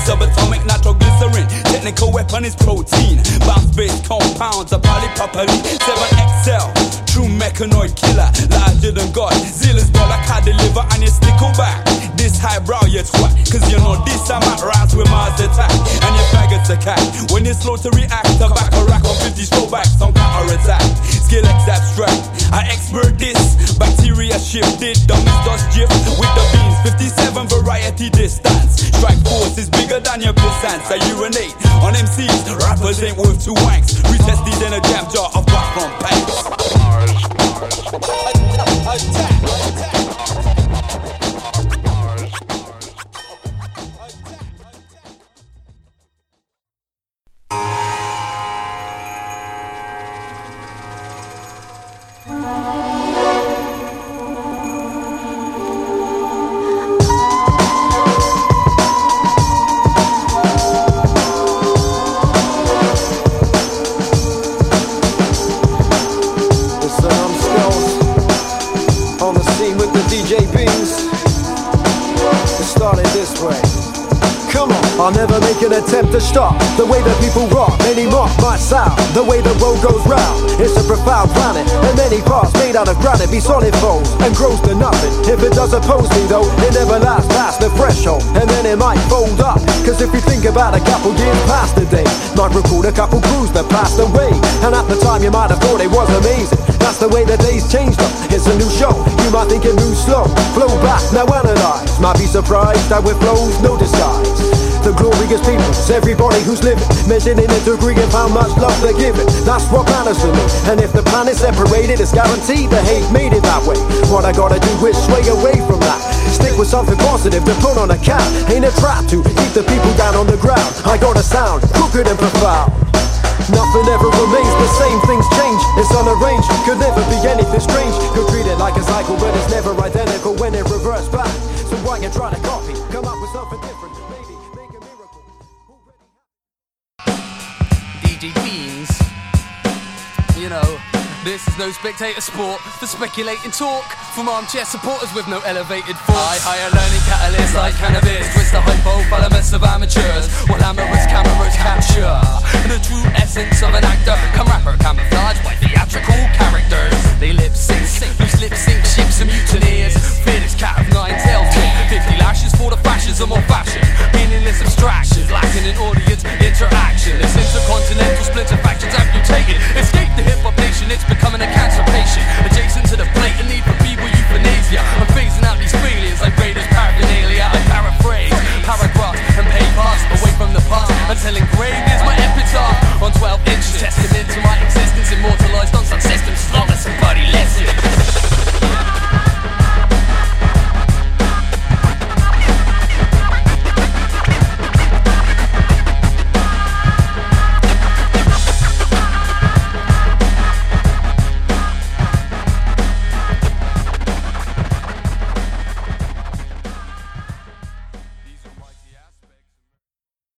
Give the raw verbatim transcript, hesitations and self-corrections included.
subatomic nitroglycerin. Technical weapon is protein. Bounce-based compounds are polypropylene. seven X L, true mechanoid killer. Larger than God, zealous ball I can't deliver and you stickle back. This highbrow you twat, cause you know this I'm at rise with Mars attack. And your faggots a cat. When you're slow to react, a back a rack of fifty throwbacks on counter attack. Skill X abstract, I expert this. Bacteria shifted, dummies dust drift with the beans. fifty-seven variety distance. Strike force is bigger than your pissants. I urinate on M Cs, rappers ain't worth two wanks. Retest these in a jam jar of rock from packs. Attack, attack. I'll never make an attempt to stop the way that people rock. Many mock my sound, the way the road goes round. It's a profound planet, and many parts made out of granite be solid foes and grows to nothing. If it does oppose me though, it never lasts past the threshold, and then it might fold up. Cause if you think about a couple years past the day, might recall a couple crews that passed away, and at the time you might have thought it was amazing. That's the way the days changed up. It's a new show, you might think it moves slow. Flow back, now analyze. Might be surprised that with flows, no disguise. The glorious peoples, everybody who's living, measured in a degree of how much love they're giving. That's what matters to me. And if the planet's separated, it's guaranteed the hate made it that way. What I gotta do is sway away from that. Stick with something positive to put on a cap. Ain't a trap to keep the people down on the ground. I got a sound, crooked and profound. Nothing ever remains the same, things change, it's unarranged. Could never be anything strange. Could treat it like a cycle, but it's never identical when it reverts back. So why you try to copy? Come up with something different. D J Beans, you know, this is no spectator sport for speculating talk from armchair supporters with no elevated thoughts. I hire learning catalysts like cannabis, twist the hypo, thalamus of amateurs, while amorous cameras capture the true essence of an actor. Come rapper camouflage by theatrical characters. They lip sync, loose lip sync ships and mutineers. Fear this cat of nine tails, fifty lashes for the fascism or fashion. Meaningless abstractions, lacking in audience interaction. This intercontinental splinter factions amputated. Escape the hip hop nation, it's becoming a cancer patient. Adjacent to the blatant need for people euthanasia. I'm phasing out these failures like Raiders paraphernalia. I paraphrase paragraphs and papers away from the past until engraved is my epitaph on twelve inches. Testament to my existence.